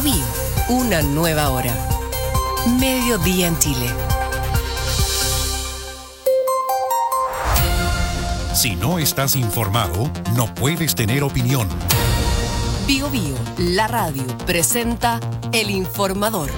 Biobío, una nueva hora. Mediodía en Chile. Si no estás informado, no puedes tener opinión. Biobío, la radio, presenta El Informador.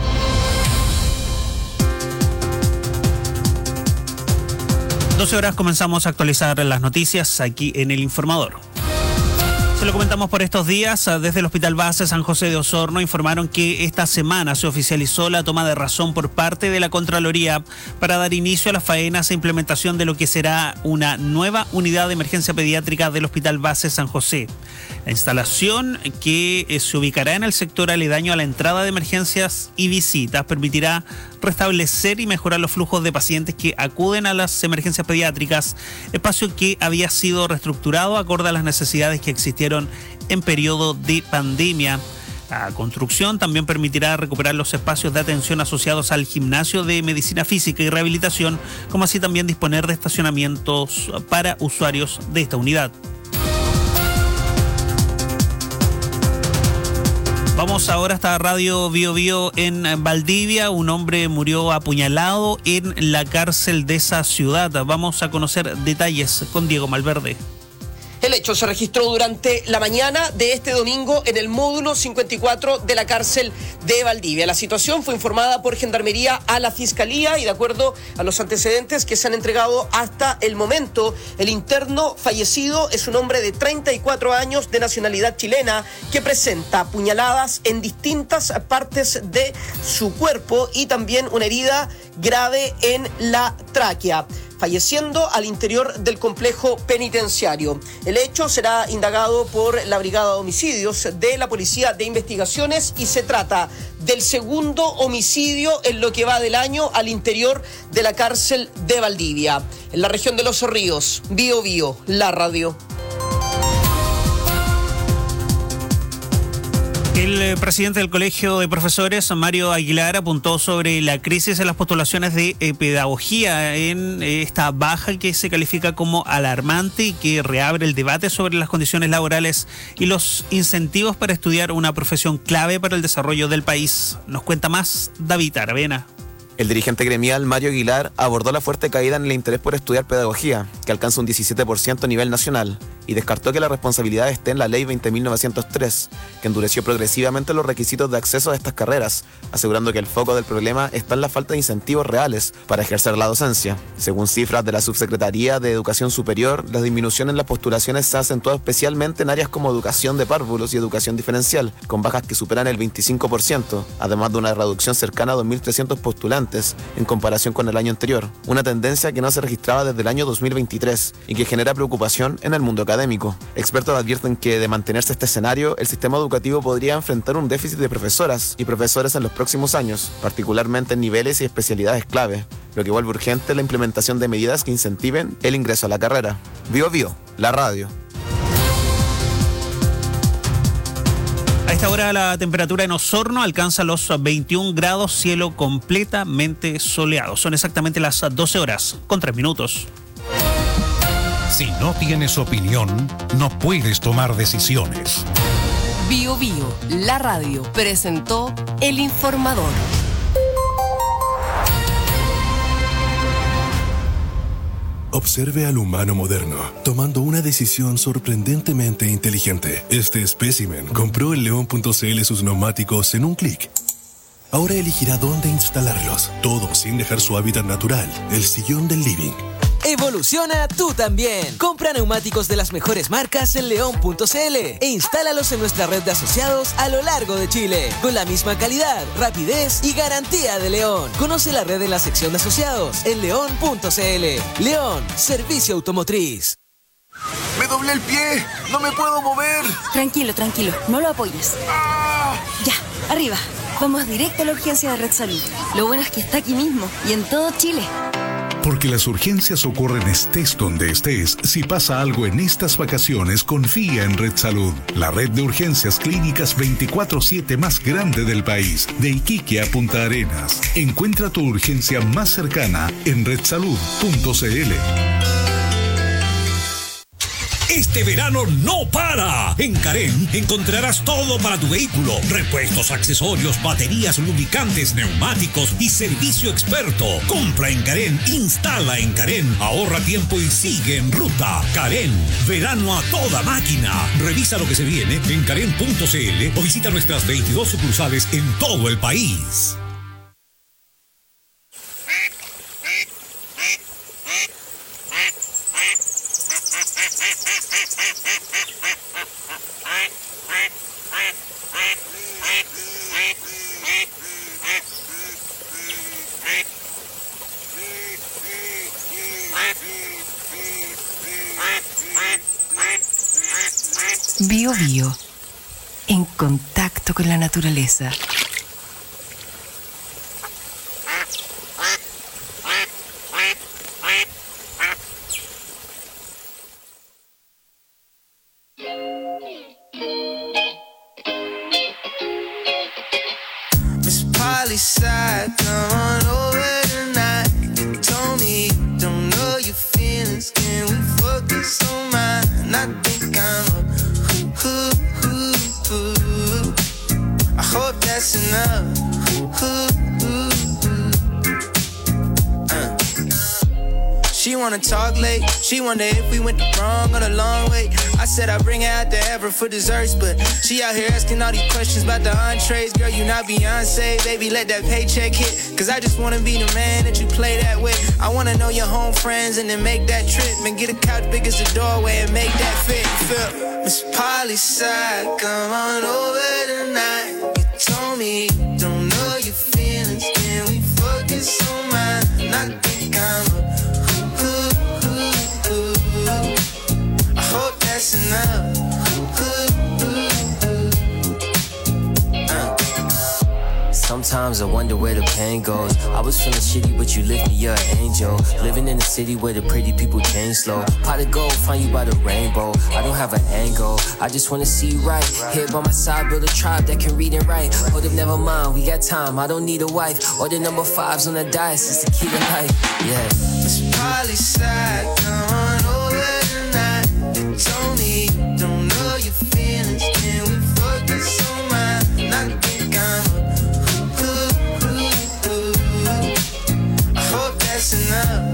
Horas comenzamos a actualizar las noticias aquí en El Informador. Se lo comentamos por estos días. Desde el Hospital Base San José de Osorno informaron que esta semana se oficializó la toma de razón por parte de la Contraloría para dar inicio a las faenas e implementación de lo que será una nueva unidad de emergencia pediátrica del Hospital Base San José. La instalación, que se ubicará en el sector aledaño a la entrada de emergencias y visitas, permitirá restablecer y mejorar los flujos de pacientes que acuden a las emergencias pediátricas, espacio que había sido reestructurado acorde a las necesidades que existieron en periodo de pandemia. La construcción también permitirá recuperar los espacios de atención asociados al gimnasio de medicina física y rehabilitación, como así también disponer de estacionamientos para usuarios de esta unidad. Vamos ahora hasta Radio Biobío en Valdivia. Un hombre murió apuñalado en la cárcel de esa ciudad. Vamos a conocer detalles con Diego Malverde. El hecho se registró durante la mañana de este domingo en el módulo 54 de la cárcel de Valdivia. La situación fue informada por Gendarmería a la Fiscalía y de acuerdo a los antecedentes que se han entregado hasta el momento, el interno fallecido es un hombre de 34 años de nacionalidad chilena que presenta puñaladas en distintas partes de su cuerpo y también una herida grave en la tráquea, falleciendo al interior del complejo penitenciario. El hecho será indagado por la Brigada de Homicidios de la Policía de Investigaciones y se trata del segundo homicidio en lo que va del año al interior de la cárcel de Valdivia. En la región de Los Ríos, Biobío, la radio. El presidente del Colegio de Profesores, Mario Aguilar, apuntó sobre la crisis en las postulaciones de pedagogía en esta baja que se califica como alarmante y que reabre el debate sobre las condiciones laborales y los incentivos para estudiar una profesión clave para el desarrollo del país. Nos cuenta más David Aravena. El dirigente gremial Mario Aguilar abordó la fuerte caída en el interés por estudiar pedagogía, que alcanza un 17% a nivel nacional, y descartó que la responsabilidad esté en la Ley 20.903, que endureció progresivamente los requisitos de acceso a estas carreras, asegurando que el foco del problema está en la falta de incentivos reales para ejercer la docencia. Según cifras de la Subsecretaría de Educación Superior, la disminución en las postulaciones se ha acentuado especialmente en áreas como educación de párvulos y educación diferencial, con bajas que superan el 25%, además de una reducción cercana a 2.300 postulantes en comparación con el año anterior, una tendencia que no se registraba desde el año 2023 y que genera preocupación en el mundo académico. Expertos advierten que de mantenerse este escenario, el sistema educativo podría enfrentar un déficit de profesoras y profesores en los próximos años, particularmente en niveles y especialidades clave, lo que vuelve urgente la implementación de medidas que incentiven el ingreso a la carrera. Biobío, la radio. A esta hora la temperatura en Osorno alcanza los 21 grados, cielo completamente soleado. Son exactamente las 12 horas con 3 minutos. Si no tienes opinión, no puedes tomar decisiones. Biobío, la radio, presentó El Informador. Observe al humano moderno, tomando una decisión sorprendentemente inteligente. Este espécimen compró en León.cl sus neumáticos en un clic. Ahora elegirá dónde instalarlos, todo sin dejar su hábitat natural, el sillón del living. Evoluciona tú también. Compra neumáticos de las mejores marcas en León.cl e instálalos en nuestra red de asociados a lo largo de Chile, con la misma calidad, rapidez y garantía de León. Conoce la red en la sección de asociados en León.cl. León, servicio automotriz. ¡Me doblé el pie! ¡No me puedo mover! Tranquilo, no lo apoyes. ¡Ah! Ya, arriba. Vamos directo a la urgencia de Red Salud. Lo bueno es que está aquí mismo y en todo Chile. Porque las urgencias ocurren estés donde estés. Si pasa algo en estas vacaciones, confía en Red Salud, la red de urgencias clínicas 24/7 más grande del país, de Iquique a Punta Arenas. Encuentra tu urgencia más cercana en redsalud.cl. Este verano no para. En Carén encontrarás todo para tu vehículo. Repuestos, accesorios, baterías, lubricantes, neumáticos y servicio experto. Compra en Carén, instala en Carén, ahorra tiempo y sigue en ruta. Carén, verano a toda máquina. Revisa lo que se viene en carén.cl o visita nuestras 22 sucursales en todo el país. Bio Bio, en contacto con la naturaleza. Miss Polly side, come on over tonight. You told me you don't know your feelings. Can we focus on mine? I think I'm up. I hope that's enough. She wanna talk late. She wonder if we went the wrong or the long way. I said I'd bring her out to Ever for desserts, but she out here asking all these questions about the entrees. Girl, you not Beyonce, baby, let that paycheck hit. Cause I just wanna be the man that you play that with. I wanna know your home friends and then make that trip. And get a couch big as the doorway and make that fit. Feel Miss Polly's side, come on over tonight. You told me you don't know your feelings. Can we focus on mine? I think I'm up. I hope that's enough. Sometimes I wonder where the pain goes. I was feeling shitty, but you lift me, you're an angel. Living in a city where the pretty people change slow. Pot of gold, find you by the rainbow. I don't have an angle, I just wanna see you right. Here by my side, build a tribe that can read and write. Hold up, never mind, we got time, I don't need a wife. Or the number 5s on the dice, it's the key to life, yeah. Miss Polly's side, come on over tonight. You told me you don't know your feelings. Can we focus on mine? I think I'm up. I hope that's enough.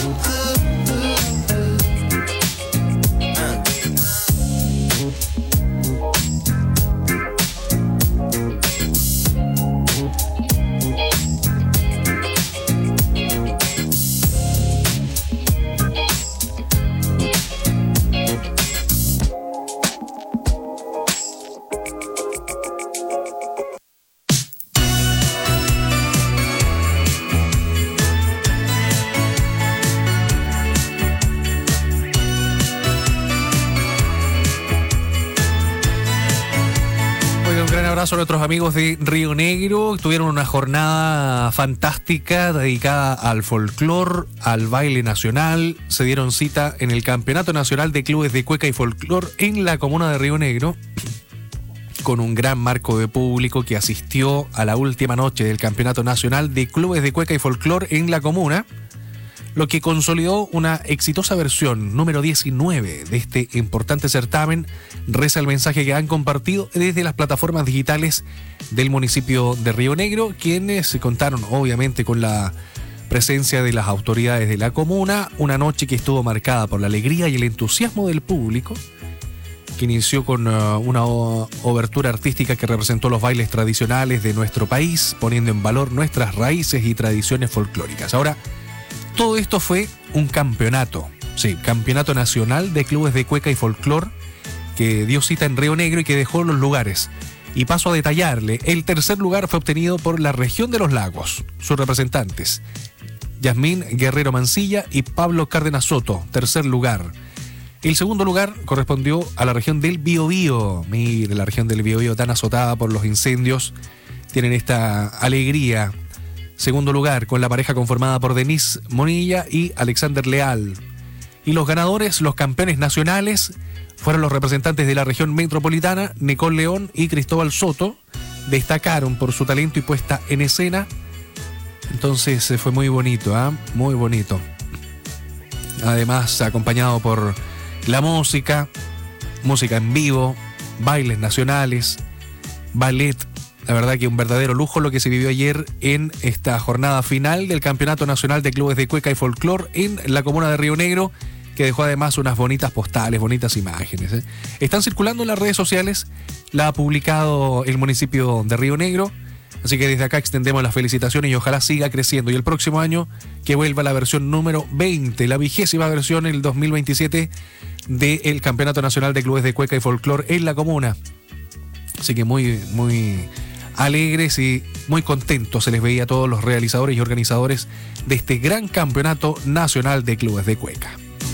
A nuestros amigos de Río Negro. Tuvieron una jornada fantástica dedicada al folclor, al baile nacional. Se dieron cita en el Campeonato Nacional de Clubes de Cueca y Folclor en la comuna de Río Negro, con un gran marco de público que asistió a la última noche del Campeonato Nacional de Clubes de Cueca y Folclor en la comuna, lo que consolidó una exitosa versión número 19 de este importante certamen, reza el mensaje que han compartido desde las plataformas digitales del municipio de Río Negro, quienes contaron obviamente con la presencia de las autoridades de la comuna, una noche que estuvo marcada por la alegría y el entusiasmo del público, que inició con una obertura artística que representó los bailes tradicionales de nuestro país, poniendo en valor nuestras raíces y tradiciones folclóricas. Ahora, todo esto fue un campeonato, sí, Campeonato Nacional de Clubes de Cueca y Folclor, que dio cita en Río Negro y que dejó los lugares. Y paso a detallarle, el tercer lugar fue obtenido por la región de los Lagos, sus representantes, Yasmín Guerrero Mancilla y Pablo Cárdenas Soto, tercer lugar. El segundo lugar correspondió a la región del Biobío. Mire, la región del Biobío tan azotada por los incendios, tienen esta alegría. Segundo lugar, con la pareja conformada por Denise Monilla y Alexander Leal. Y los ganadores, los campeones nacionales, fueron los representantes de la región metropolitana, Nicole León y Cristóbal Soto. Destacaron por su talento y puesta en escena. Entonces fue muy bonito, muy bonito. Además, acompañado por La música en vivo, bailes nacionales, ballet. La verdad que un verdadero lujo lo que se vivió ayer en esta jornada final del Campeonato Nacional de Clubes de Cueca y Folclor en la comuna de Río Negro, que dejó además unas bonitas postales, bonitas imágenes. Están circulando en las redes sociales, la ha publicado el municipio de Río Negro, así que desde acá extendemos las felicitaciones y ojalá siga creciendo. Y el próximo año que vuelva la versión número 20, la 20ª versión, el 2027, del Campeonato Nacional de Clubes de Cueca y Folclor en la comuna. Así que muy alegres y muy contentos se les veía a todos los realizadores y organizadores de este gran Campeonato Nacional de Clubes de Cueca.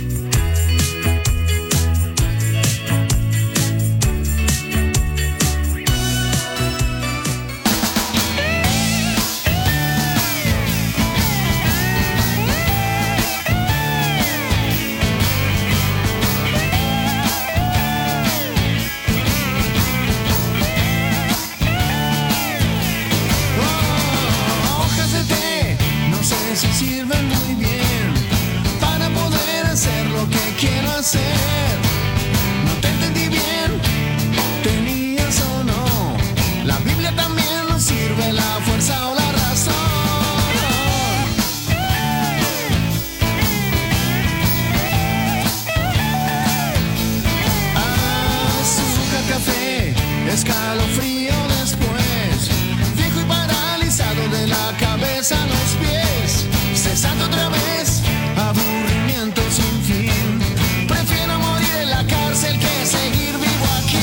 No te entendí bien, tenías o no. La Biblia también nos sirve, la fuerza o la razón. Azúcar, café, escalofrío después. Viejo y paralizado de la cabeza a los pies. Cesando otra vez, aburrimiento sin fin. Prefiero morir en la cárcel que seguir vivo aquí.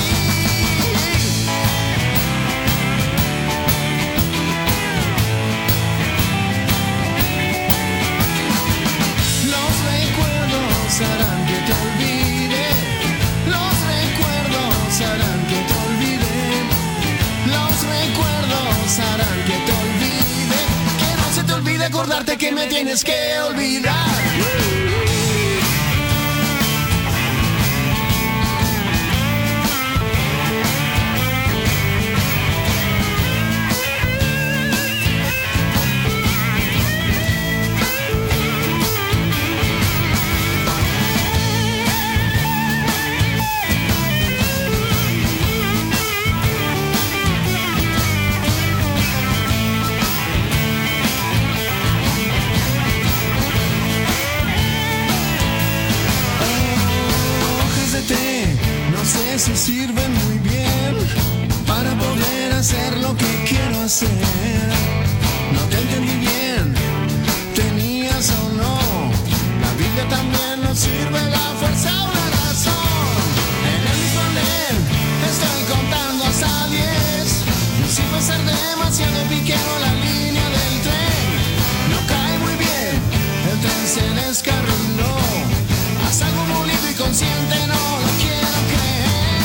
Los recuerdos harán que te olvide. Los recuerdos harán que te olvide. Los recuerdos harán que te olvide. Que no se te olvide acordarte que me tienes que olvidar. No sé si sirven muy bien para poder hacer lo que quiero hacer. No te entendí bien, tenías o no. La Biblia también nos sirve, la fuerza o la razón. En el mismo andén estoy contando hasta 10. No sirve ser demasiado piquero, la línea del tren no cae muy bien, el tren se descarriló. Haz algo molido y consciente, no lo quiero creer.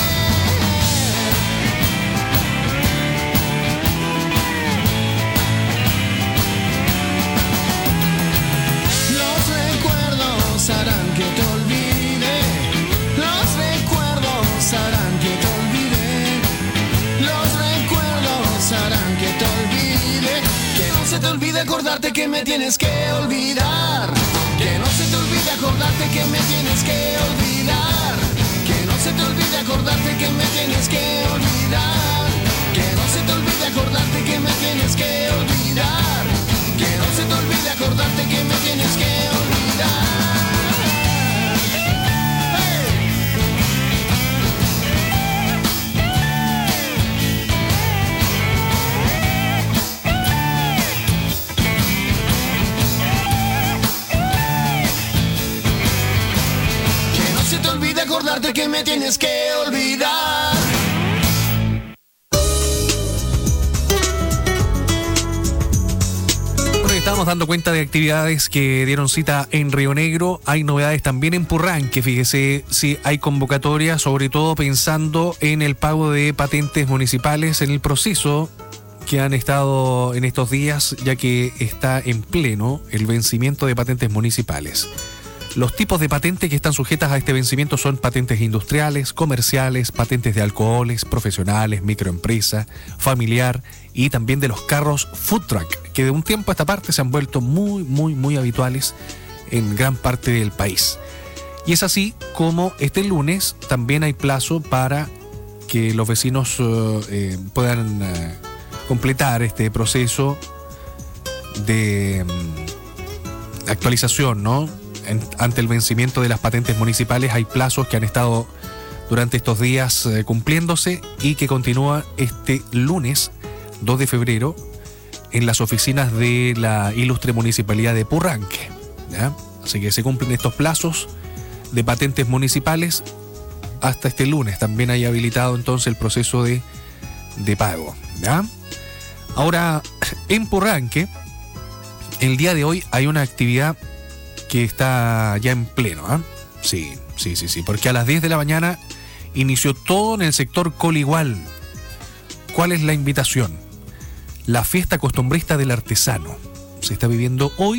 Los recuerdos harán que te olvide. Los recuerdos harán que te olvide. Los recuerdos harán que te olvide. Que no se te olvide acordarte que me tienes que olvidar. Que no se te olvide acordarte que me tienes que olvidar. Que no se te olvide acordarte que me tienes que olvidar. Que no se te olvide acordarte que me tienes que olvidar. Que no se te olvide acordarte que me tienes que olvidar. Acordarte que me tienes que olvidar. Bueno, estábamos dando cuenta de actividades que dieron cita en Río Negro. Hay novedades también en Purranque. Fíjese si hay convocatoria, sobre todo pensando en el pago de patentes municipales en el proceso que han estado en estos días, ya que está en pleno el vencimiento de patentes municipales. Los tipos de patentes que están sujetas a este vencimiento son patentes industriales, comerciales, patentes de alcoholes, profesionales, microempresa, familiar y también de los carros food truck, que de un tiempo a esta parte se han vuelto muy habituales en gran parte del país. Y es así como este lunes también hay plazo para que los vecinos puedan completar este proceso de actualización, ¿no? Ante el vencimiento de las patentes municipales hay plazos que han estado durante estos días cumpliéndose y que continúa este lunes 2 de febrero en las oficinas de la ilustre municipalidad de Purranque, ¿ya? Así que se cumplen estos plazos de patentes municipales hasta este lunes. También hay habilitado entonces el proceso de pago, ¿ya? Ahora, en Purranque, el día de hoy hay una actividad que está ya en pleno, ¿eh? Sí, porque a las 10 de la mañana inició todo en el sector Coligual. ¿Cuál es la invitación? La fiesta costumbrista del artesano. Se está viviendo hoy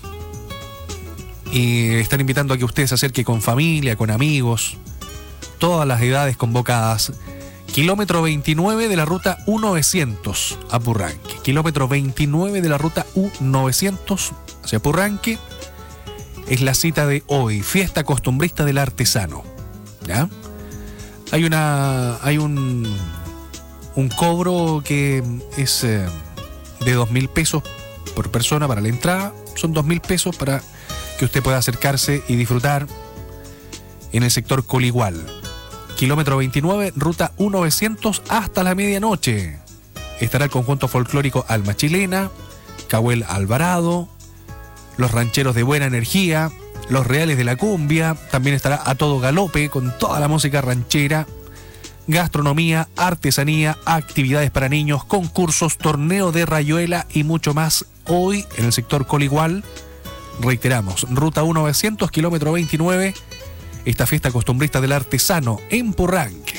y están invitando a que usted se acerque con familia, con amigos, todas las edades convocadas. Kilómetro 29 de la ruta U900 a Purranque. Kilómetro 29 de la ruta U900 hacia Purranque. Es la cita de hoy, fiesta costumbrista del artesano, ¿ya? Hay un cobro que es de 2.000 pesos por persona para la entrada. Son 2.000 pesos para que usted pueda acercarse y disfrutar en el sector Coligual. Kilómetro 29, ruta U900 hasta la medianoche. Estará el conjunto folclórico Alma Chilena, Cahuel Alvarado, los rancheros de Buena Energía, los Reales de la Cumbia. También estará A Todo Galope con toda la música ranchera, gastronomía, artesanía, actividades para niños, concursos, torneo de rayuela y mucho más hoy en el sector Coligual. Reiteramos, ruta 1900, kilómetro 29, esta fiesta costumbrista del artesano en Purranque.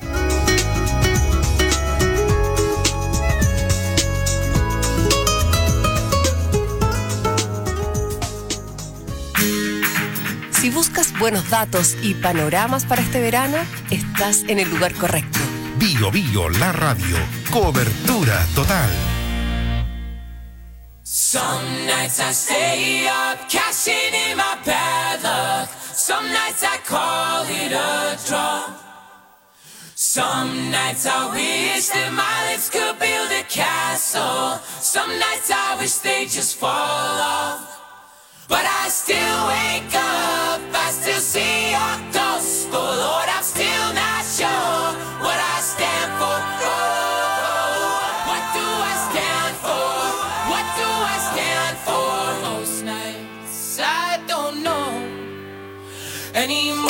Si buscas buenos datos y panoramas para este verano, estás en el lugar correcto. Bio Bio, la radio. Cobertura total. Some nights I stay up, cashing in my bad luck. Some nights I call it a draw. Some nights I wish that my lips could build a castle. Some nights I wish they just fall off. But I still wake up, I still see your ghost. Oh Lord, I'm still not sure what I stand for. Oh, what do I stand for? What do I stand for? Most nights I don't know anymore.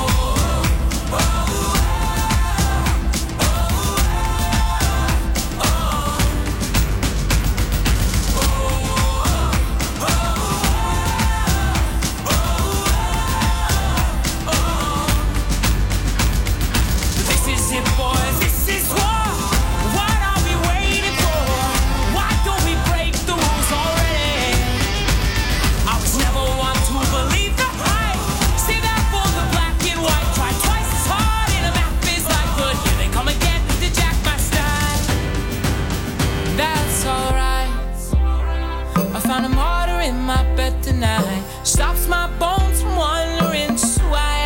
Stops my bones from wondering why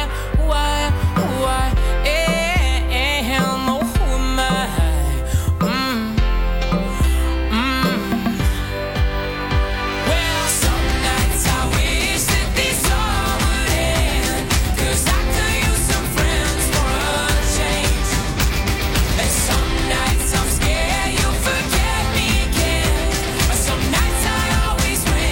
am, oh, who am I? Well, some nights I wish that this all would end, 'cause I could use some friends for a change. And some nights I'm scared you'll forget me again. Some nights I always win.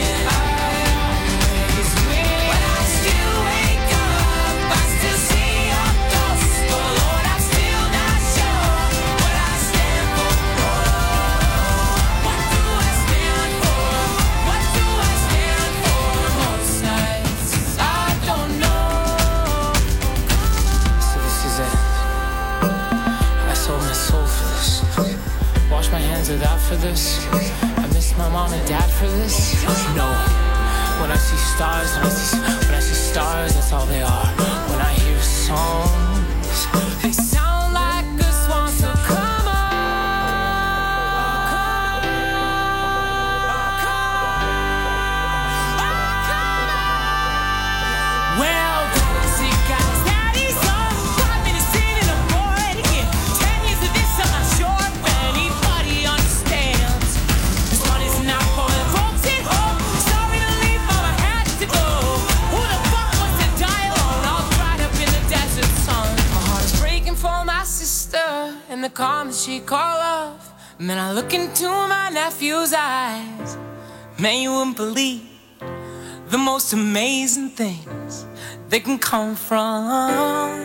Out for this, I miss my mom and dad for this. No, when I see stars, when I see stars, that's all they are. When I hear songs, they sound like a swan. So come on, well. did she call off? Man, I look into my nephew's eyes. Man, you wouldn't believe the most amazing things they can come from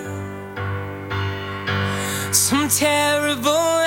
some terrible lie.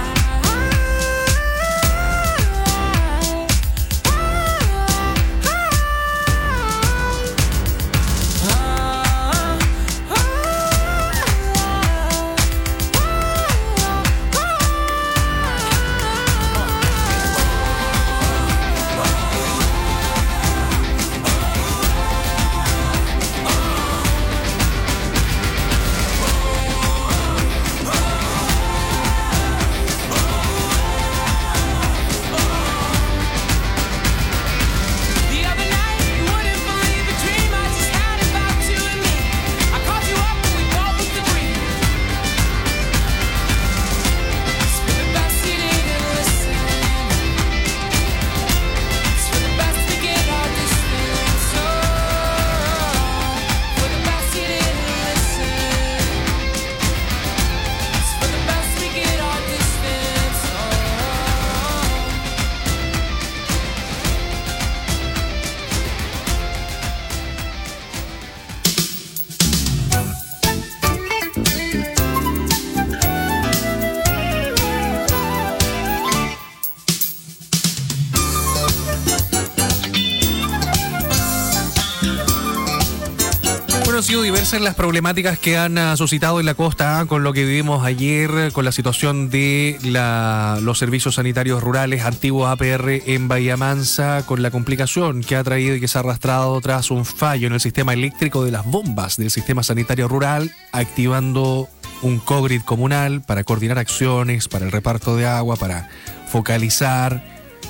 Han sido diversas las problemáticas que han suscitado en la costa con lo que vivimos ayer, con la situación de los servicios sanitarios rurales antiguos APR en Bahía Mansa, con la complicación que ha traído y que se ha arrastrado tras un fallo en el sistema eléctrico de las bombas del sistema sanitario rural, activando un COGRID comunal para coordinar acciones, para el reparto de agua, para focalizar,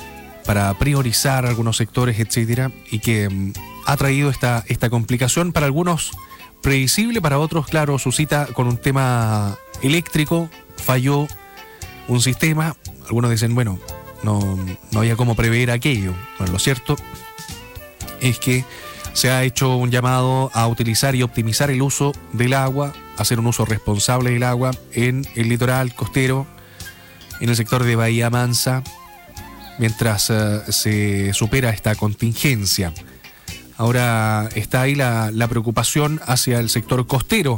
para priorizar algunos sectores, etcétera, y que ha traído esta complicación para algunos previsible, para otros, claro, suscita con un tema eléctrico, falló un sistema, algunos dicen, bueno, no había cómo prever aquello. Bueno, lo cierto es que se ha hecho un llamado a utilizar y optimizar el uso del agua, hacer un uso responsable del agua en el litoral costero, en el sector de Bahía Mansa, mientras se supera esta contingencia. Ahora está ahí la preocupación hacia el sector costero,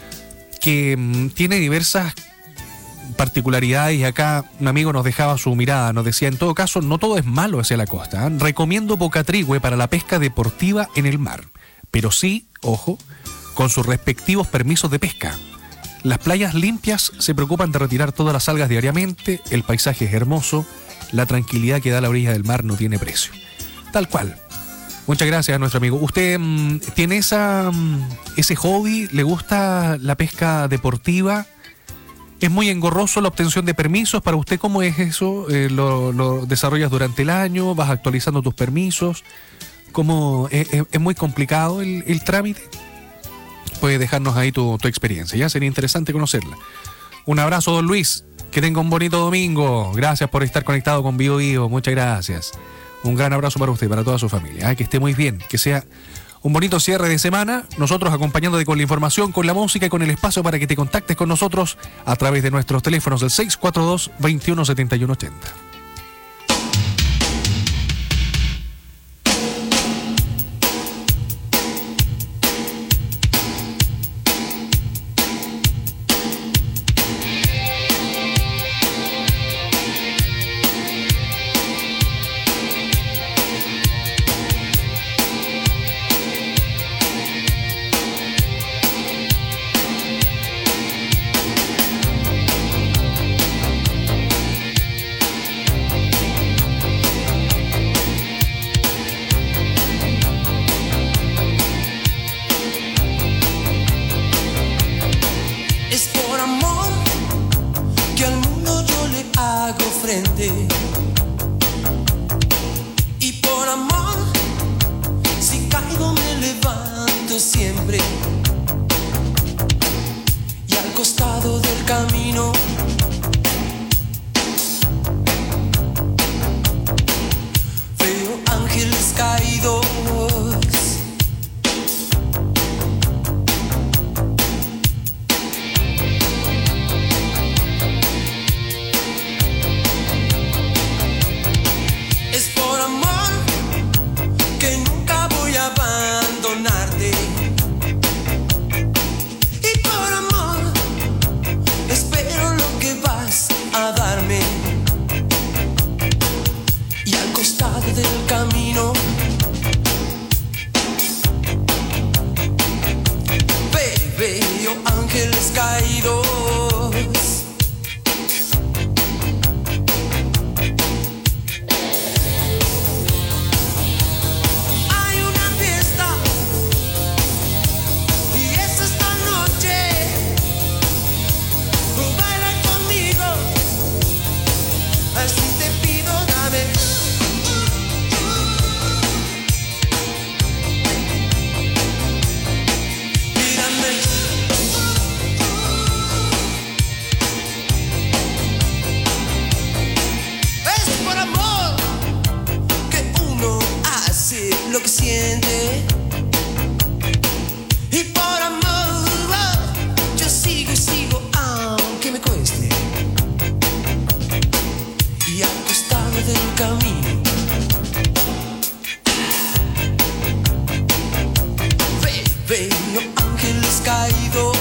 que tiene diversas particularidades, y acá un amigo nos dejaba su mirada, nos decía, en todo caso, no todo es malo hacia la costa, ¿eh? Recomiendo Bocatrigüe para la pesca deportiva en el mar, pero sí, ojo, con sus respectivos permisos de pesca. Las playas limpias se preocupan de retirar todas las algas diariamente, el paisaje es hermoso, la tranquilidad que da la orilla del mar no tiene precio. Tal cual. Muchas gracias a nuestro amigo. ¿Usted tiene ese hobby? ¿Le gusta la pesca deportiva? ¿Es muy engorroso la obtención de permisos? ¿Para usted cómo es eso? ¿Lo desarrollas durante el año? ¿Vas actualizando tus permisos? ¿Cómo es muy complicado el trámite? Puedes dejarnos ahí tu experiencia. Ya sería interesante conocerla. Un abrazo, don Luis. Que tenga un bonito domingo. Gracias por estar conectado con Bio Bio. Muchas gracias. Un gran abrazo para usted y para toda su familia. Que esté muy bien, que sea un bonito cierre de semana. Nosotros acompañándote con la información, con la música y con el espacio para que te contactes con nosotros a través de nuestros teléfonos del 642-217180. Y por amor, si caigo me levanto siempre. Y al costado del camino veo ángeles caídos. costado del camino. Veo ángeles caídos. Hay una fiesta y es esta noche. Baila conmigo, así te pido, dame. Lo que siente, y por amor yo sigo y sigo aunque me cueste. Y al costado del camino veo ángeles caídos.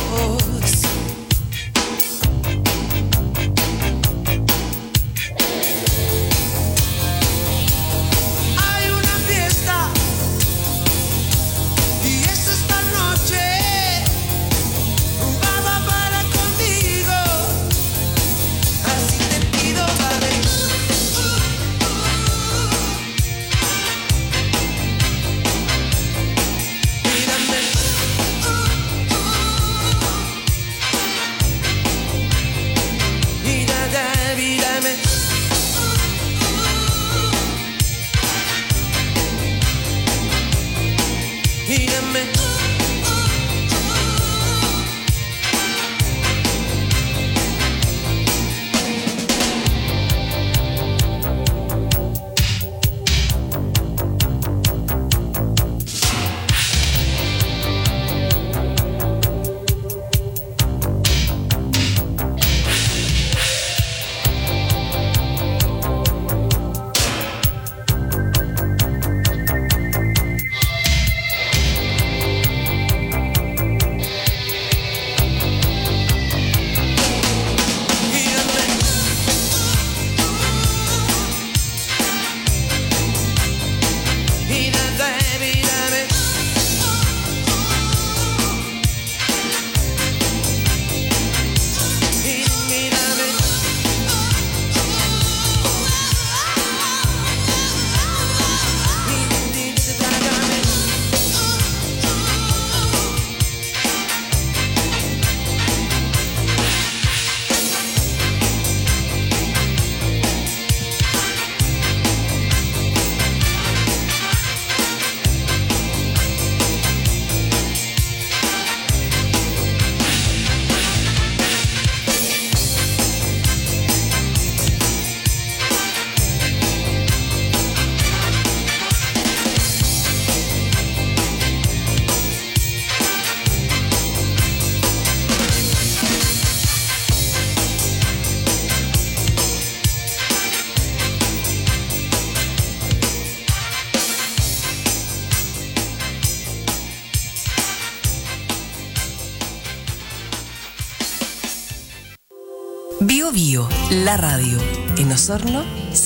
Bio Bio, la radio. En Osorno,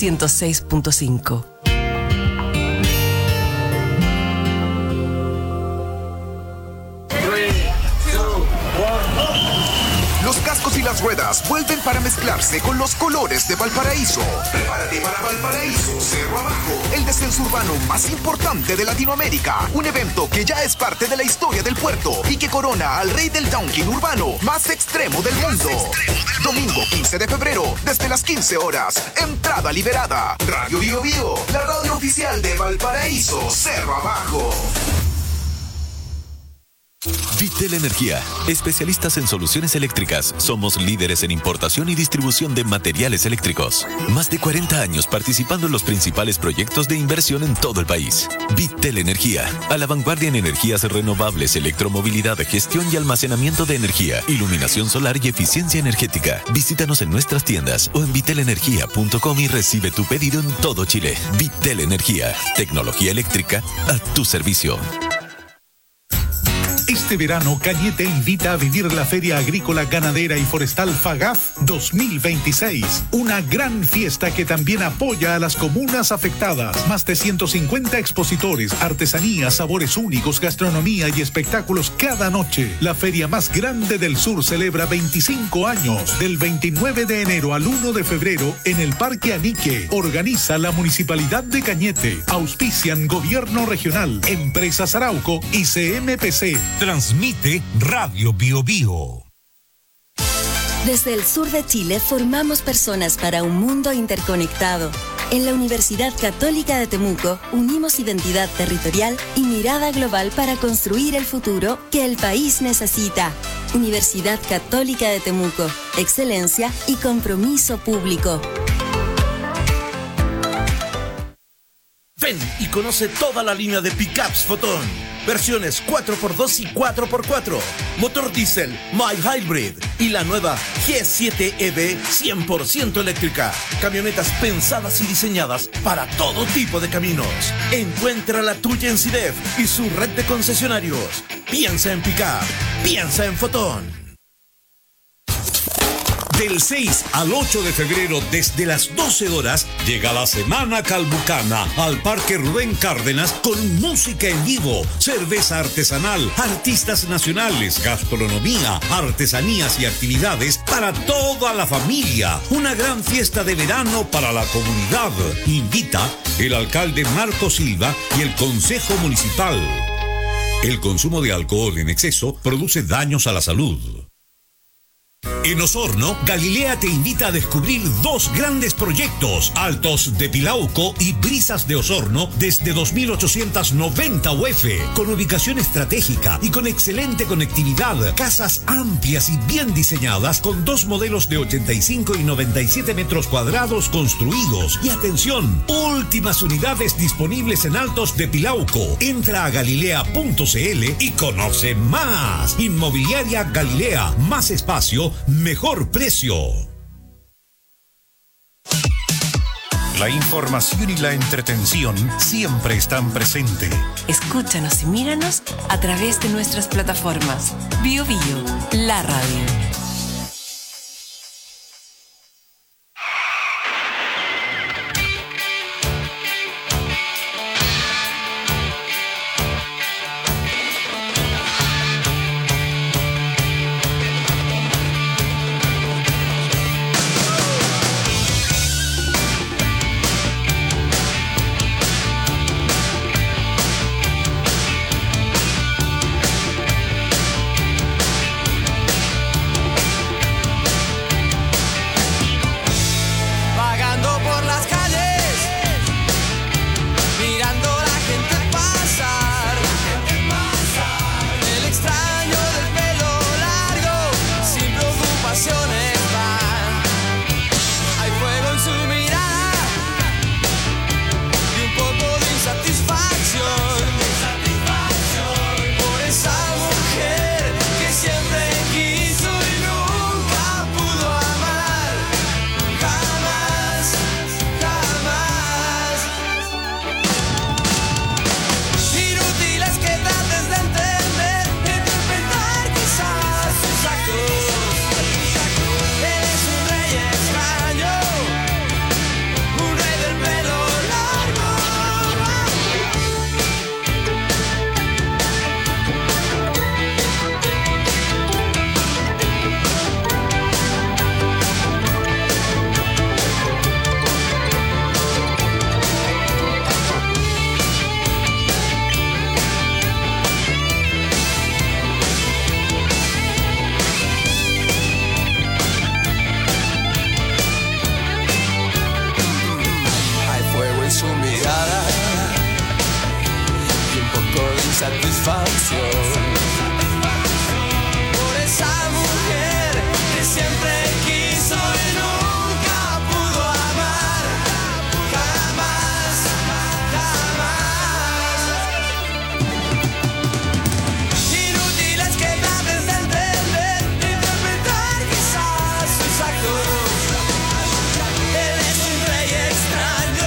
106.5. Los cascos y las ruedas vuelven para mezclarse con los colores de Valparaíso. Prepárate para Valparaíso Cerro Abajo, el descenso urbano más importante de Latinoamérica. Un evento que ya es parte de la historia del puerto y que corona al rey del downhill urbano más extremo del mundo. Domingo 15 de febrero, desde las 15 horas. Entrada liberada. Radio Bio Bio, la radio oficial de Valparaíso Cerro Abajo. Vitel Energía, especialistas en soluciones eléctricas. Somos líderes en importación y distribución de materiales eléctricos. Más de 40 años participando en los principales proyectos de inversión en todo el país. Vitel Energía, a la vanguardia en energías renovables, electromovilidad, gestión y almacenamiento de energía, iluminación solar y eficiencia energética. Visítanos en nuestras tiendas o en vitelenergia.com y recibe tu pedido en todo Chile. Vitel Energía, tecnología eléctrica a tu servicio. Este verano, Cañete invita a vivir la Feria Agrícola, Ganadera y Forestal FAGAF 2026. Una gran fiesta que también apoya a las comunas afectadas. Más de 150 expositores, artesanías, sabores únicos, gastronomía y espectáculos cada noche. La feria más grande del sur celebra 25 años. Del 29 de enero al 1 de febrero en el Parque Anique. Organiza la Municipalidad de Cañete. Auspician Gobierno Regional, Empresas Arauco y CMPC. Transmite Radio Bio Bio. Desde el sur de Chile formamos personas para un mundo interconectado. En la Universidad Católica de Temuco unimos identidad territorial y mirada global para construir el futuro que el país necesita. Universidad Católica de Temuco, excelencia y compromiso público. Ven y conoce toda la línea de pickups Fotón. Versiones 4x2 y 4x4. Motor diésel, mild hybrid. Y la nueva G7 EV 100% eléctrica. Camionetas pensadas y diseñadas para todo tipo de caminos. Encuentra la tuya en CIDEF y su red de concesionarios. Piensa en pickup. Piensa en Fotón. Del 6 al 8 de febrero, desde las 12 horas, llega la Semana Calbucana al Parque Rubén Cárdenas con música en vivo, cerveza artesanal, artistas nacionales, gastronomía, artesanías y actividades para toda la familia. Una gran fiesta de verano para la comunidad. Invita el alcalde Marco Silva y el Consejo Municipal. El consumo de alcohol en exceso produce daños a la salud. En Osorno, Galilea te invita a descubrir dos grandes proyectos, Altos de Pilauco y Brisas de Osorno, desde 2.890 UF, con ubicación estratégica y con excelente conectividad, casas amplias y bien diseñadas, con dos modelos de 85 y 97 metros cuadrados construidos. Y atención, últimas unidades disponibles en Altos de Pilauco. Entra a galilea.cl y conoce más. Inmobiliaria Galilea, más espacio, mejor precio. La información y la entretención siempre están presentes. Escúchanos y míranos a través de nuestras plataformas. Bio Bio, la radio.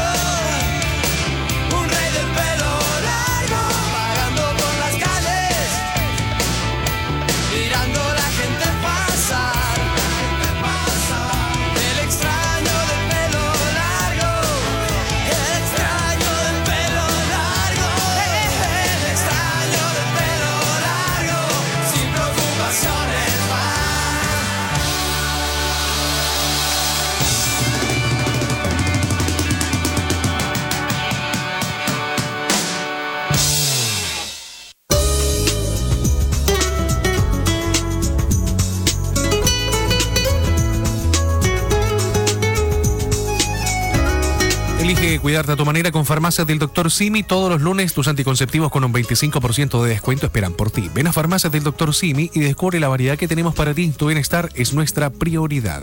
Vagando por las calles cuidarte a tu manera con Farmacias del Dr. Simi. Todos los lunes tus anticonceptivos con un 25% de descuento esperan por ti. Ven a Farmacias del Dr. Simi y descubre la variedad que tenemos para ti. Tu bienestar es nuestra prioridad.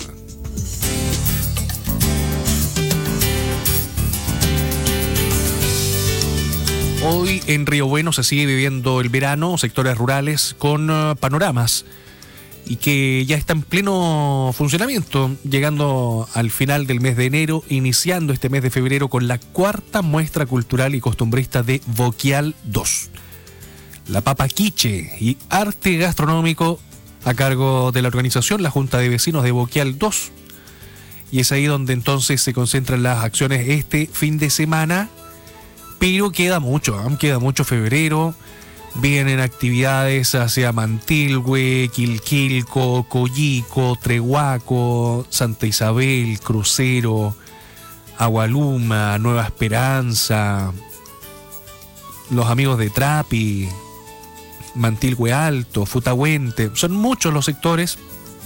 Hoy en Río Bueno se sigue viviendo el verano, sectores rurales con panoramas y que ya está en pleno funcionamiento, llegando al final del mes de enero, iniciando este mes de febrero con la 4ª muestra cultural y costumbrista de Voquial 2. La papa quiche y arte gastronómico a cargo de la organización, la Junta de Vecinos de Voquial 2. Y es ahí donde entonces se concentran las acciones este fin de semana. Pero queda mucho febrero. Vienen actividades hacia Mantilhue, Quilquilco, Coyico, Trehuaco, Santa Isabel, Crucero, Agualuma, Nueva Esperanza, los amigos de Trapi, Mantilhue Alto, Futahuente. Son muchos los sectores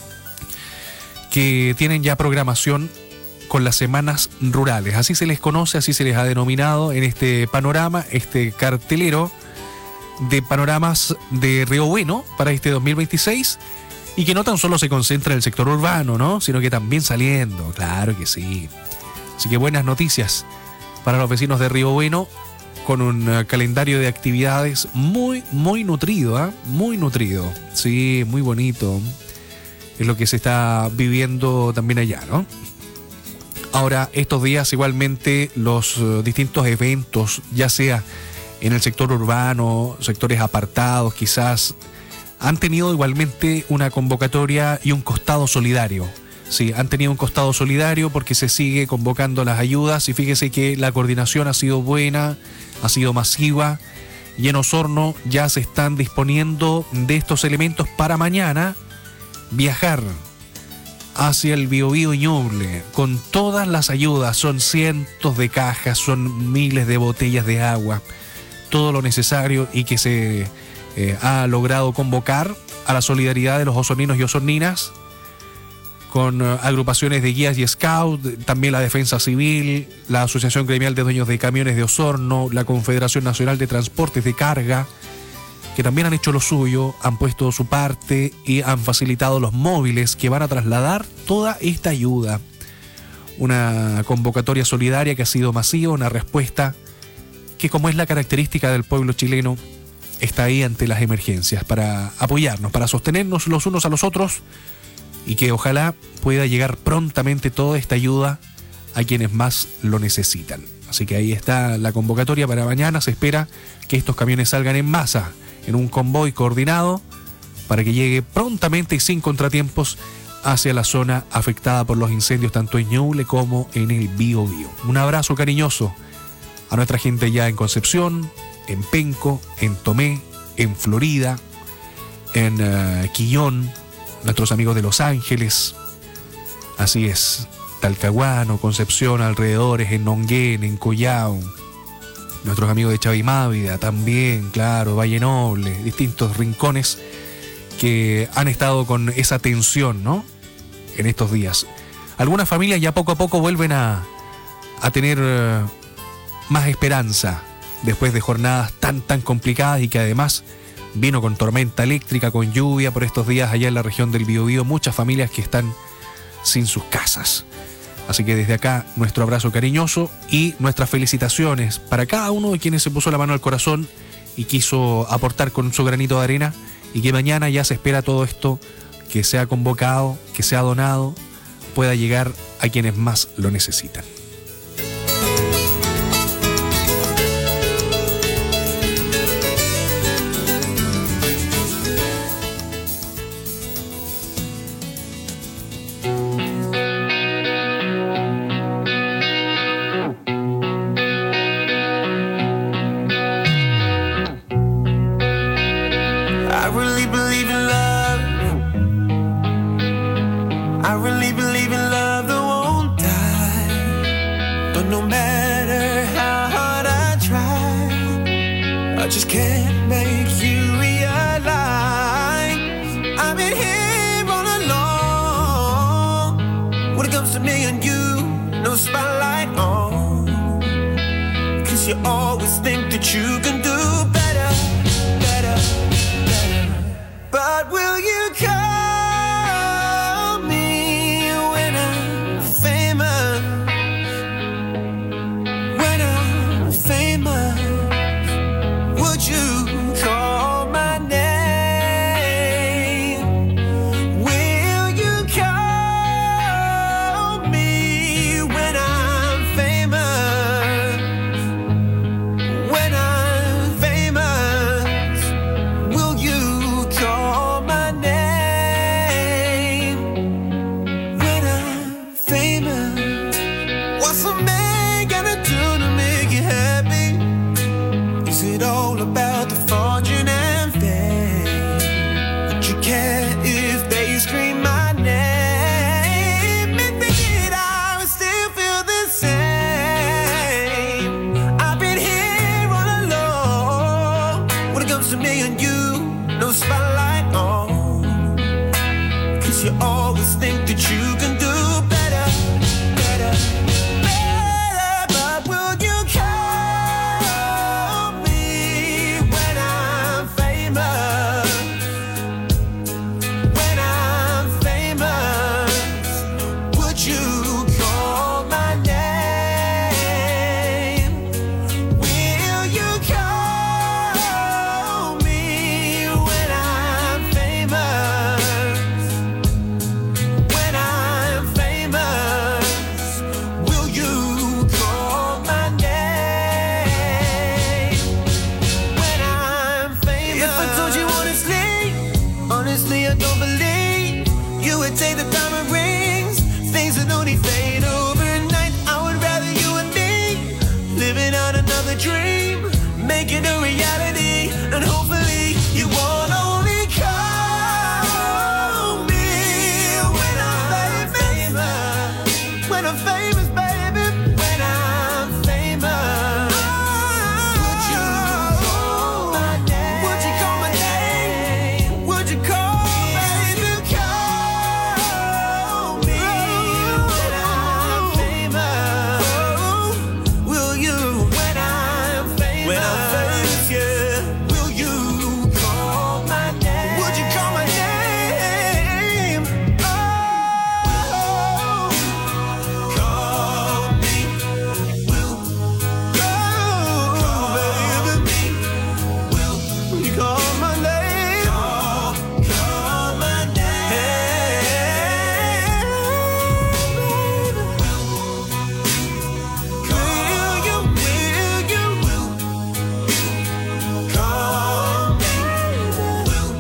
que tienen ya programación con las semanas rurales. Así se les conoce, así se les ha denominado en este panorama, este cartelero de panoramas de Río Bueno para este 2026, y que no tan solo se concentra en el sector urbano, ¿no?, sino que también saliendo, claro que sí. Así que buenas noticias para los vecinos de Río Bueno, con un calendario de actividades muy nutrido, muy nutrido. Sí, muy bonito. Es lo que se está viviendo también allá, ¿no? Ahora, estos días igualmente los distintos eventos, ya sea en el sector urbano, sectores apartados quizás, han tenido igualmente una convocatoria y un costado solidario. Sí, han tenido un costado solidario porque se sigue convocando las ayudas, y fíjese que la coordinación ha sido buena, ha sido masiva, y en Osorno ya se están disponiendo de estos elementos para mañana viajar hacia el Biobío y Ñuble con todas las ayudas. Son cientos de cajas, son miles de botellas de agua, todo lo necesario, y que se ha logrado convocar a la solidaridad de los osorninos y osorninas con agrupaciones de guías y scout, también la Defensa Civil, la Asociación Gremial de Dueños de Camiones de Osorno, la Confederación Nacional de Transportes de Carga, que también han hecho lo suyo, han puesto su parte y han facilitado los móviles que van a trasladar toda esta ayuda. Una convocatoria solidaria que ha sido masiva, una respuesta que, como es la característica del pueblo chileno, está ahí ante las emergencias para apoyarnos, para sostenernos los unos a los otros, y que ojalá pueda llegar prontamente toda esta ayuda a quienes más lo necesitan. Así que ahí está la convocatoria para mañana. Se espera que estos camiones salgan en masa, en un convoy coordinado, para que llegue prontamente y sin contratiempos hacia la zona afectada por los incendios, tanto en Ñuble como en el Biobío. Un abrazo cariñoso a nuestra gente ya en Concepción, en Penco, en Tomé, en Florida, en Quillón, nuestros amigos de Los Ángeles, así es, Talcahuano, Concepción, alrededores, en Nonguén, en Collao, nuestros amigos de Chavimávida también, claro, Valle Noble, distintos rincones que han estado con esa tensión, ¿no?, en estos días. Algunas familias ya poco a poco vuelven a tener más esperanza después de jornadas tan complicadas, y que además vino con tormenta eléctrica, con lluvia por estos días allá en la región del Biobío. Muchas familias que están sin sus casas. Así que desde acá nuestro abrazo cariñoso y nuestras felicitaciones para cada uno de quienes se puso la mano al corazón y quiso aportar con su granito de arena, y que mañana ya se espera todo esto que se ha convocado, que se ha donado, pueda llegar a quienes más lo necesitan. I really believe in love that won't die. 'cause you always think that you can do better, better, better. But will you call me when I'm famous? When I'm famous, would you call my name? Will you call me when I'm famous? When I'm famous, will you call my name? When I'm famous, what's a man gonna do to make you happy? Is it all about the fortune and fame? Would you care if they scream my name? And thinking I would still feel the same. I've been here all alone. When it comes to me and you, no spotlight on. 'Cause you always think that you can do better, better, better. But will you call me when I'm famous? When I'm famous, would you call my name? Will you call me when I'm famous? When I'm famous, will you call my name? When I'm famous. If I told you honestly, honestly I don't believe you would take the diamond rings. Things that only fade overnight. I would rather you and me living out another dream, make it a reality, and hopefully you won't only call me when I'm famous. When I'm famous, baby. When I'm famous, would you call my name? Would you call my name? Would you call, baby? Call me when I'm famous. Will you? When I'm famous. When I'm famous, yeah. Will you call my name? Would you call my name? Oh, call me. Will call, baby. Will you call my name? Call my name. Will you call me? Will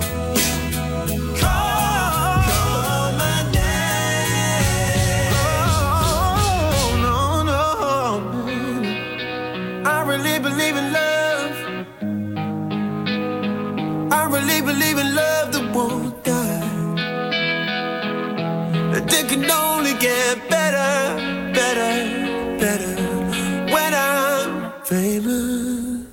call my name? Oh, no, no. I really believe in love. I really believe in love that won't die. That it can only get better, better, better when I'm famous.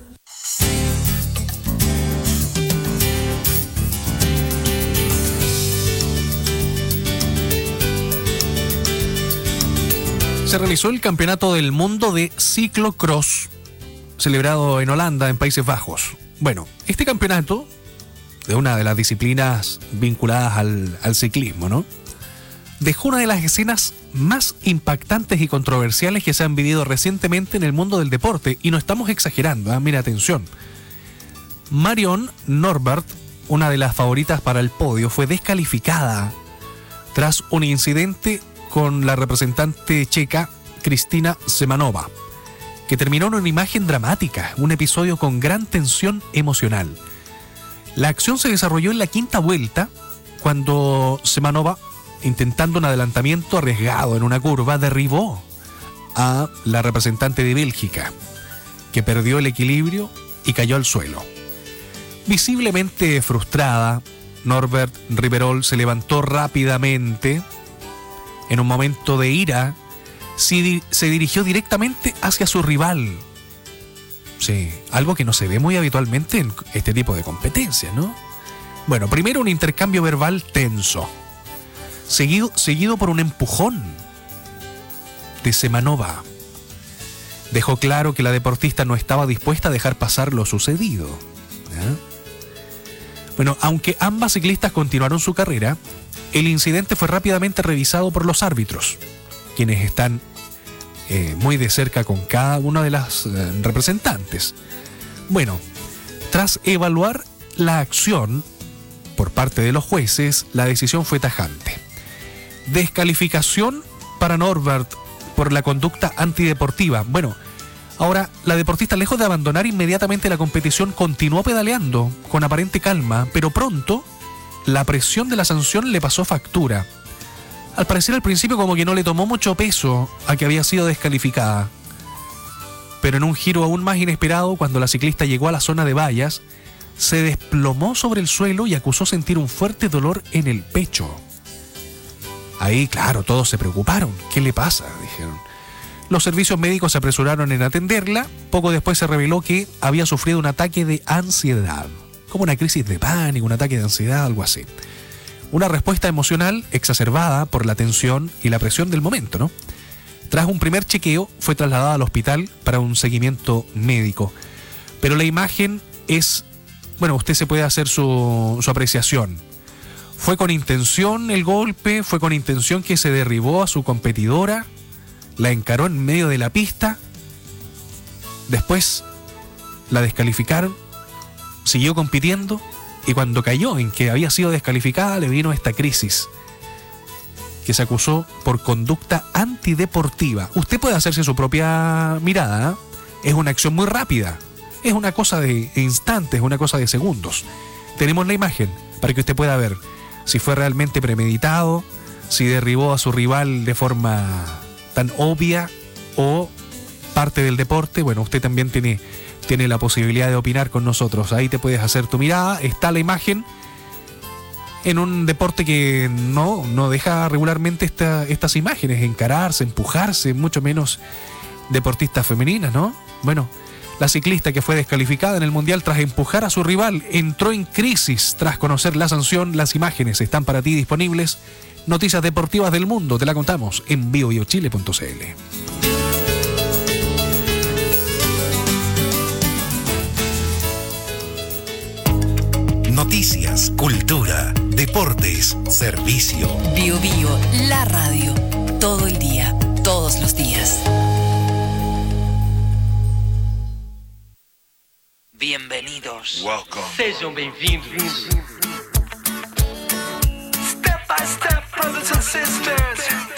Se realizó el Campeonato del Mundo de Ciclocross, celebrado en Holanda, en Países Bajos. Bueno, este campeonato, de una de las disciplinas vinculadas al ciclismo, ¿no?, dejó una de las escenas más impactantes y controversiales que se han vivido recientemente en el mundo del deporte, y no estamos exagerando, ¿eh? Mira, atención. Marion Norbert, una de las favoritas para el podio, fue descalificada tras un incidente con la representante checa Kristina Semanova, que terminó en una imagen dramática, un episodio con gran tensión emocional. La acción se desarrolló en la quinta vuelta, cuando Semanova, intentando un adelantamiento arriesgado en una curva, derribó a la representante de Bélgica, que perdió el equilibrio y cayó al suelo. Visiblemente frustrada, Norbert Riverol se levantó rápidamente. En un momento de ira, se dirigió directamente hacia su rival. Sí, algo que no se ve muy habitualmente en este tipo de competencias, ¿no? Bueno, primero un intercambio verbal tenso, seguido por un empujón de Semanova. Dejó claro que la deportista no estaba dispuesta a dejar pasar lo sucedido. ¿Ya? Bueno, aunque ambas ciclistas continuaron su carrera, el incidente fue rápidamente revisado por los árbitros, quienes están muy de cerca con cada una de las representantes. Bueno, tras evaluar la acción por parte de los jueces, la decisión fue tajante. Descalificación para Norbert por la conducta antideportiva. Bueno, ahora la deportista, lejos de abandonar inmediatamente la competición, continuó pedaleando con aparente calma, pero pronto la presión de la sanción le pasó factura. Al parecer al principio como que no le tomó mucho peso a que había sido descalificada. Pero en un giro aún más inesperado, cuando la ciclista llegó a la zona de vallas, se desplomó sobre el suelo y acusó sentir un fuerte dolor en el pecho. Ahí, claro, todos se preocuparon. ¿Qué le pasa?, dijeron. Los servicios médicos se apresuraron en atenderla. Poco después se reveló que había sufrido un ataque de ansiedad, como una crisis de pánico, un ataque de ansiedad, algo así. Una respuesta emocional exacerbada por la tensión y la presión del momento, ¿no? Tras un primer chequeo, fue trasladada al hospital para un seguimiento médico. Pero la imagen es... Bueno, usted se puede hacer su apreciación. ¿Fue con intención el golpe? ¿Fue con intención que se derribó a su competidora? ¿La encaró en medio de la pista? Después la descalificaron, siguió compitiendo y cuando cayó en que había sido descalificada le vino esta crisis que se acusó por conducta antideportiva. Usted puede hacerse su propia mirada, ¿eh? Es una acción muy rápida, es una cosa de instantes, una cosa de segundos. Tenemos la imagen para que usted pueda ver si fue realmente premeditado, si derribó a su rival de forma tan obvia o parte del deporte. Bueno, usted también tiene la posibilidad de opinar con nosotros. Ahí te puedes hacer tu mirada. Está la imagen en un deporte que no deja regularmente estas imágenes, encararse, empujarse, mucho menos deportistas femeninas, ¿no? Bueno, la ciclista que fue descalificada en el Mundial tras empujar a su rival entró en crisis tras conocer la sanción. Las imágenes están para ti disponibles. Noticias deportivas del mundo, te la contamos en biobiochile.cl. Noticias, cultura, deportes, servicio. Bio Bio, la radio. Todo el día, todos los días. Bienvenidos. Welcome. Sejam bem-vindos. Step by step, brothers and sisters.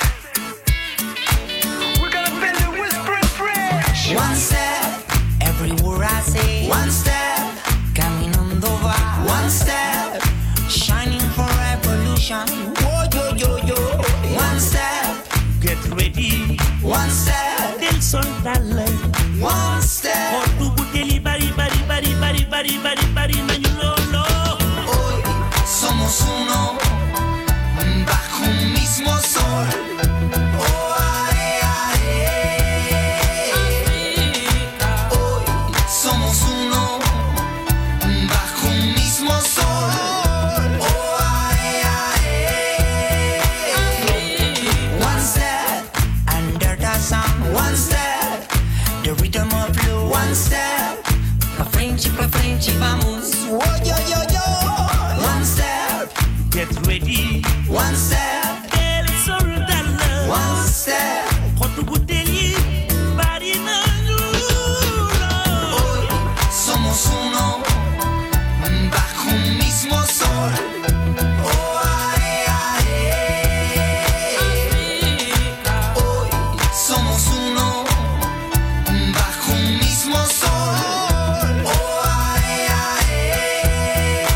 We're gonna build a whispering bridge. One step, everywhere I say. One step, caminando va. One step, shining for revolution. Oh, yo, yo, yo. One step, Get ready. one step, Del sol dale. one step. Por tu buteli, bari, bari, bari, bari, bari, bari, bari, mañulolo. Hoy somos uno, bajo un mismo sol. Oh, ae, ae. Hoy somos uno, bajo un mismo sol. Oh, ae, ae. One step under the sun. One step, the rhythm of blue. One step, pa' frente, vamos. Oh, yo, yo, yo. One step, Get ready. one step, Del sol dale. one step. Por tu buteli, bari, mañulolo. Hoy somos uno, bajo un mismo sol. Oh, ae, ae. Hoy somos uno, bajo un mismo sol. Oh, ae, ae.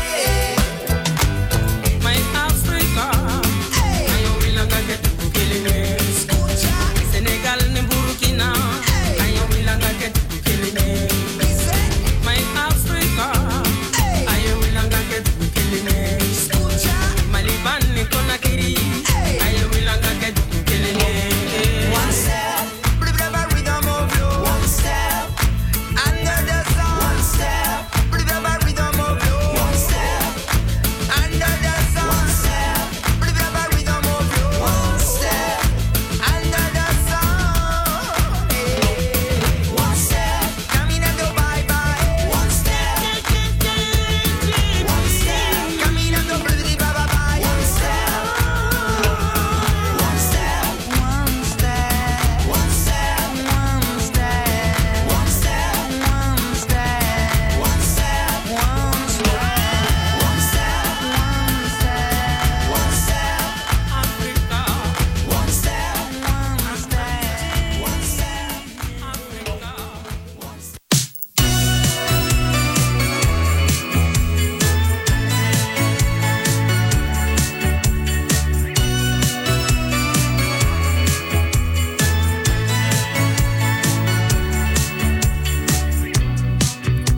My Africa, I know we not gonna get to kill it. Senegal,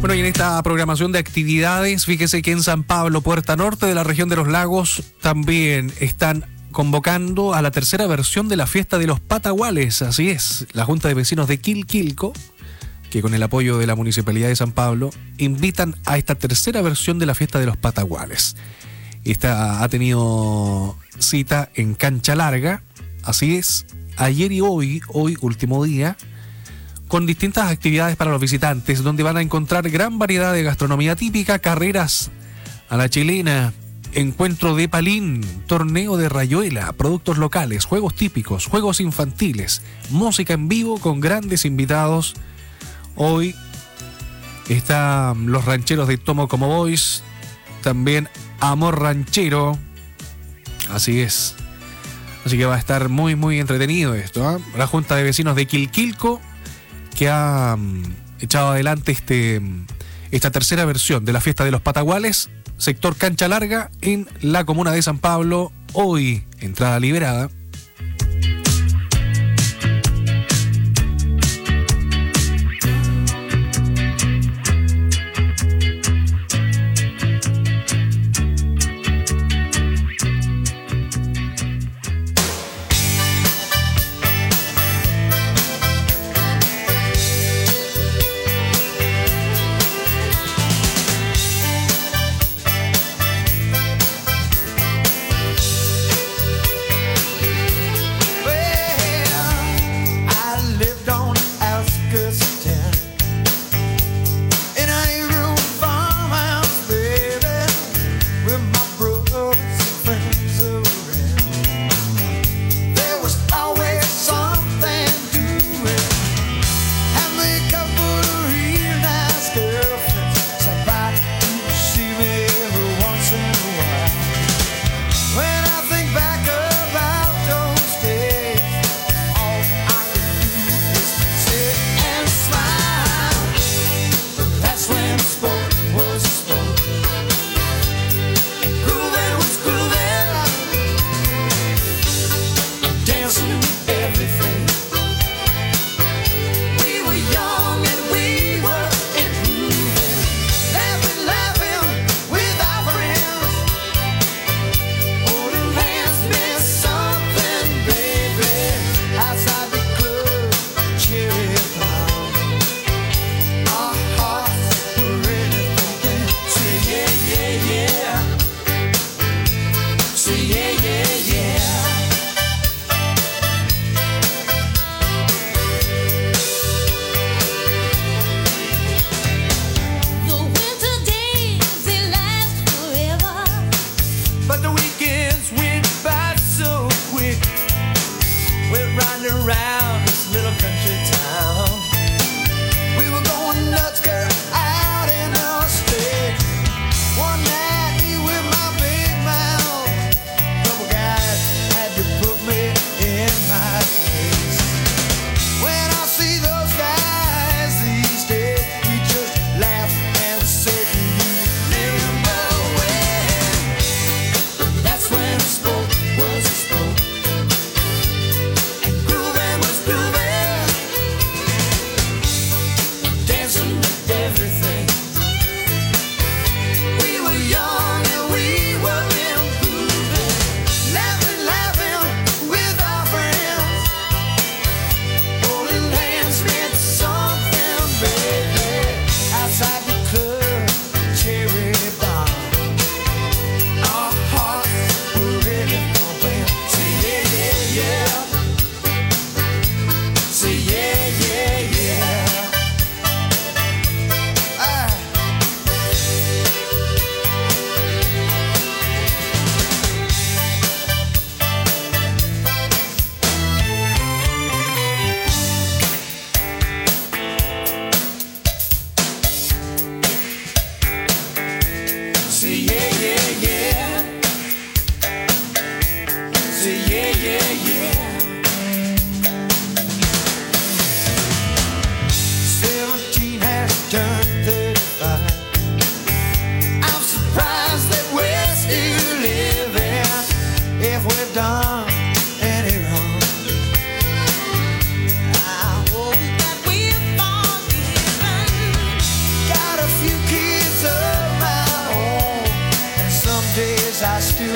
Bueno, y en esta programación de actividades, fíjese que en San Pablo, Puerta Norte de la región de los Lagos, también están convocando a la tercera versión de la fiesta de los Pataguales. Así es, la Junta de Vecinos de Quilquilco, que con el apoyo de la Municipalidad de San Pablo, invitan a esta tercera versión de la fiesta de los Pataguales. Esta ha tenido cita en Cancha Larga, así es, ayer y hoy último día, con distintas actividades para los visitantes, donde van a encontrar gran variedad de gastronomía típica, carreras a la chilena, encuentro de palín, torneo de rayuela, productos locales, juegos típicos, juegos infantiles, música en vivo con grandes invitados. Hoy están los rancheros de Tomo Como Boys, también Amor Ranchero, así es. Así que va a estar muy, muy entretenido esto, ¿eh? La Junta de Vecinos de Quilquilco, que ha echado adelante esta tercera versión de la fiesta de los Pataguales, sector Cancha Larga, en la comuna de San Pablo. Hoy, entrada liberada.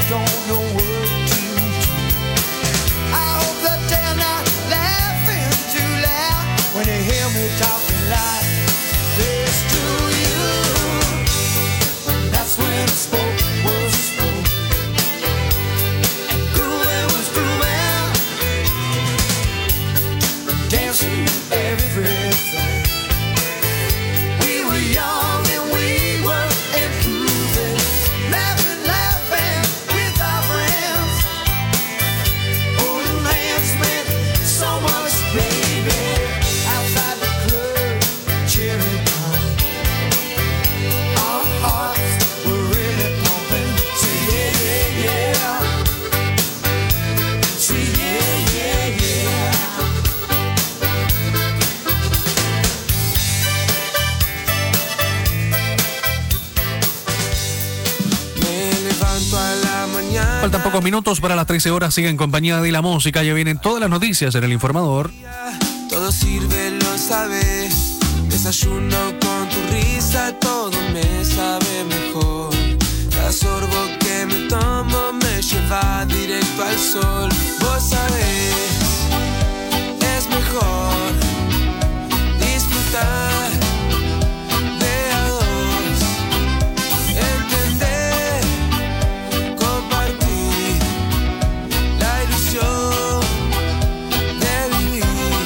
don't know what to do. I hope that they're not laughing too loud when they hear me talking like this to you. That's when I spoke, was spoke, and grooving was grooving, dancing everything. We were young and we were improving, laughing, laughing with our friends. Holding hands meant so much, baby. Outside the club, cheering on. Our hearts were really pumping. Say yeah, yeah, yeah. Say yeah, yeah, yeah. Faltan pocos minutos para las 13 horas. Sigue en compañía de la música. Ya vienen todas las noticias en el informador. Todo sirve, lo sabes. Desayuno con tu risa, todo me sabe mejor. Cada sorbo que me tomo me lleva directo al sol. Vos sabés, es mejor disfrutar de a dos. Entender, compartir la ilusión de vivir.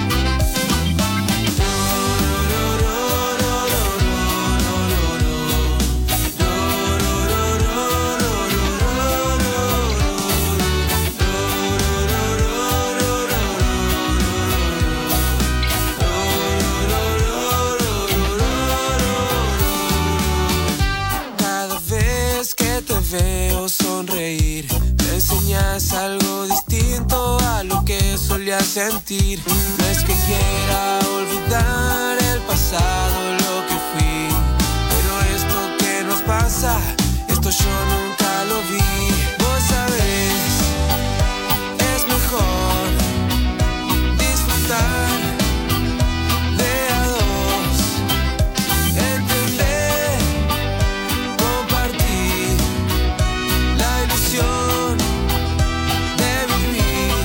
Cada vez que te veo sonreír, me enseñas algo distinto a lo que solía sentir. No es que quiera olvidar el pasado, lo que fui, pero esto que nos pasa, esto yo nunca lo vi. Vos sabés, es mejor disfrutar de a dos. Entender, compartir la ilusión de vivir.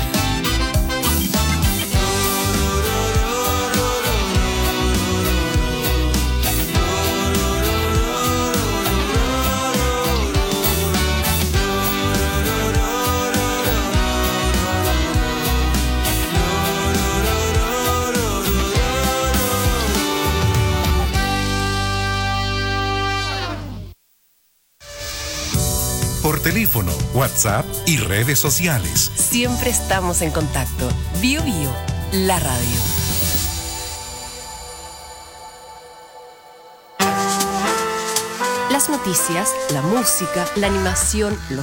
Por teléfono, WhatsApp y redes sociales. Siempre estamos en contacto. Bio Bio, la radio. Las noticias, la música, la animación, los